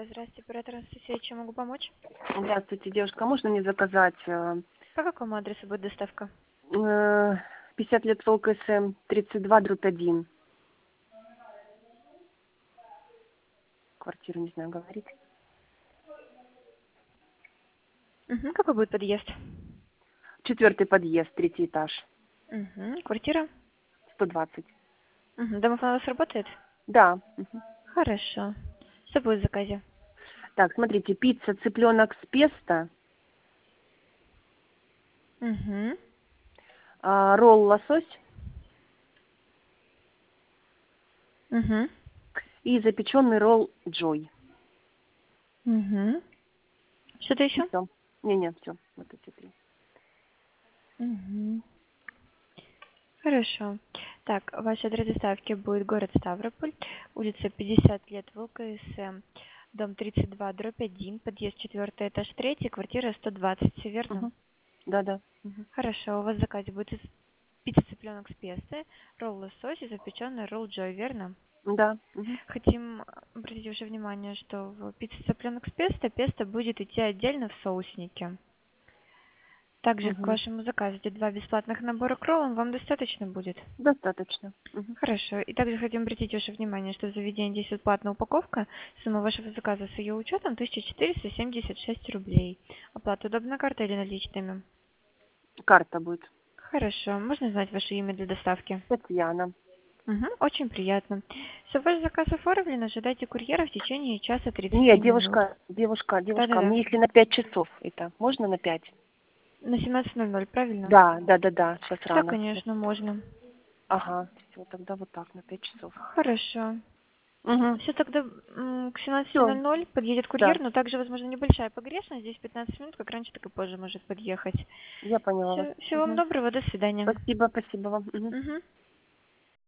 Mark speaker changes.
Speaker 1: Здравствуйте, оператор Анастасия, чем могу помочь?
Speaker 2: Здравствуйте, девушка. Можно мне заказать
Speaker 1: По какому адресу будет доставка?
Speaker 2: 50 лет Волк СМ 32/1. Квартиру не знаю говорить.
Speaker 1: Угу. Какой будет подъезд?
Speaker 2: 4-й подъезд, 3-й этаж.
Speaker 1: Угу. Квартира?
Speaker 2: 120.
Speaker 1: Угу. Домофон у вас работает?
Speaker 2: Да. Мгм.
Speaker 1: Хорошо. Что будет в заказе?
Speaker 2: Так, смотрите, пицца цыпленок с песто,
Speaker 1: Угу.
Speaker 2: ролл лосось
Speaker 1: Угу.
Speaker 2: и запеченный ролл Джой.
Speaker 1: Угу. Что-то
Speaker 2: И
Speaker 1: еще?
Speaker 2: все. Не, все. Вот эти три.
Speaker 1: Угу. Хорошо. Так, ваш адрес доставки будет город Ставрополь, улица 50 лет ВЛКСМ, дом 32/1, подъезд 4, этаж 3, квартира 120, все верно?
Speaker 2: Угу. Да. Мгм.
Speaker 1: Хорошо, у вас в заказе будет пицца цыпленок с песто, ролл лосось и запеченный ролл Джой, верно?
Speaker 2: Да. Мгм.
Speaker 1: Хотим обратить ваше внимание, что в пицце цыпленок с песто будет идти отдельно в соуснике. Также к
Speaker 2: Мгм.
Speaker 1: вашему заказу идет 2 бесплатных набора к роллам, вам достаточно будет?
Speaker 2: Достаточно. Мгм.
Speaker 1: Хорошо. И также хотим обратить ваше внимание, что в заведении действует платная упаковка. Сумма вашего заказа с ее учетом 1476 рублей. Оплата удобна картой или наличными?
Speaker 2: Карта будет.
Speaker 1: Хорошо. Можно знать ваше имя для доставки?
Speaker 2: Татьяна.
Speaker 1: Угу, очень приятно. Все, ваш заказ оформлен, ожидайте курьера в течение часа 30
Speaker 2: Нет,
Speaker 1: минут.
Speaker 2: девушка,
Speaker 1: Да-да-да.
Speaker 2: мне если на 5 часов это, можно на 5?
Speaker 1: На 17:00, правильно?
Speaker 2: Да, сейчас
Speaker 1: Да,
Speaker 2: рано.
Speaker 1: конечно, можно.
Speaker 2: Ага, все, тогда вот так, на 5 часов.
Speaker 1: Хорошо.
Speaker 2: Угу.
Speaker 1: Все, тогда к
Speaker 2: Все,
Speaker 1: 17:00 подъедет
Speaker 2: да,
Speaker 1: курьер, но также, возможно, небольшая погрешность. Здесь 15 минут, как раньше, так и позже может подъехать.
Speaker 2: я поняла вас.
Speaker 1: Все, всего вам
Speaker 2: Угу.
Speaker 1: доброго, до свидания.
Speaker 2: Спасибо вам. Мгм.
Speaker 1: Мгм.